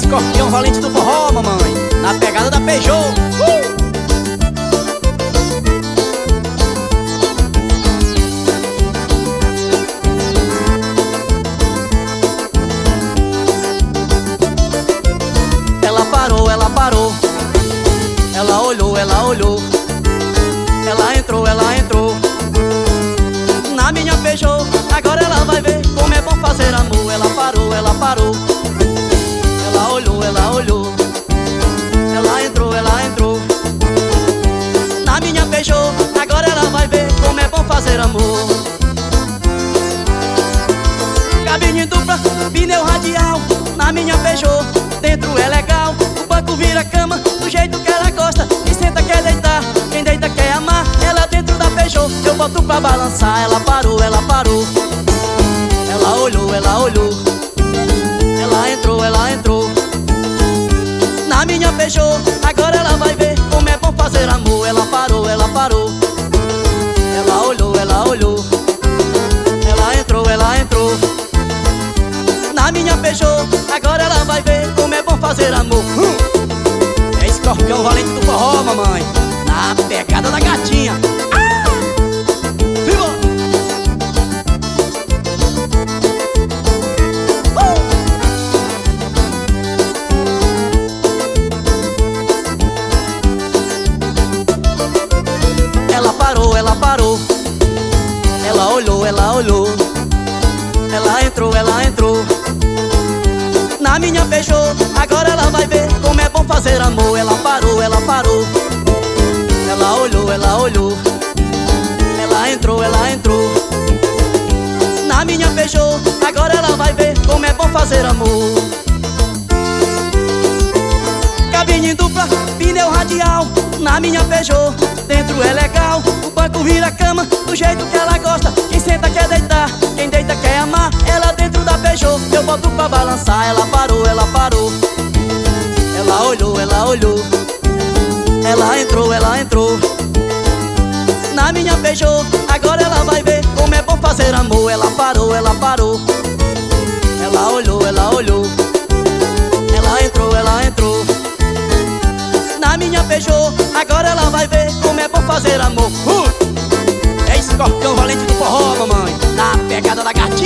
escorpião valente do forró, mamãe, na pegada da Peugeot. Ela parou, ela parou. Ela olhou, ela olhou. Ela entrou na minha Peugeot. Agora ela vai ver como é bom fazer amor. Ela parou, ela parou. Ela olhou, ela olhou. Ela entrou na minha Peugeot. Agora ela vai ver como é bom fazer amor. Cabine dupla, pneu radial na minha Peugeot. Dentro é legal, o banco vira cama do jeito que ela gosta. Quem senta quer deitar, quem deita quer amar. Ela dentro da Peugeot, eu boto pra balançar. Ela parou, ela parou. Ela olhou, ela olhou. Ela entrou na minha Peugeot. Agora ela vai ver como é bom fazer amor. Ela parou, ela parou. Ela olhou, ela olhou. Ela entrou na minha Peugeot. Agora ela vai ver como é bom fazer amor. É escorpião valente do forró, mamãe, na pegada da gatinha. Viva! Ela parou, ela parou. Ela olhou, ela olhou. Ela entrou na minha Peugeot. Agora ela vai ver como é bom fazer amor. Ela parou, ela parou. Ela olhou, ela olhou. Ela entrou na minha Peugeot. Agora ela vai ver como é bom fazer amor. Cabine dupla, pneu radial na minha Peugeot. Dentro é legal, o banco vira cama do jeito que ela gosta. Quem senta quer deitar, quem deita quer amar. Ela dentro da Peugeot, eu boto pra balançar. Ela parou, ela parou. Ela olhou, ela olhou. Ela entrou na minha Peugeot. Agora ela vai ver como é bom fazer amor. Ela parou, ela parou. Ela olhou, ela olhou. Ela entrou na minha Peugeot. Agora ela vai ver como é bom fazer amor. É escorpião valente do forró, mamãe, na pegada da gatinha.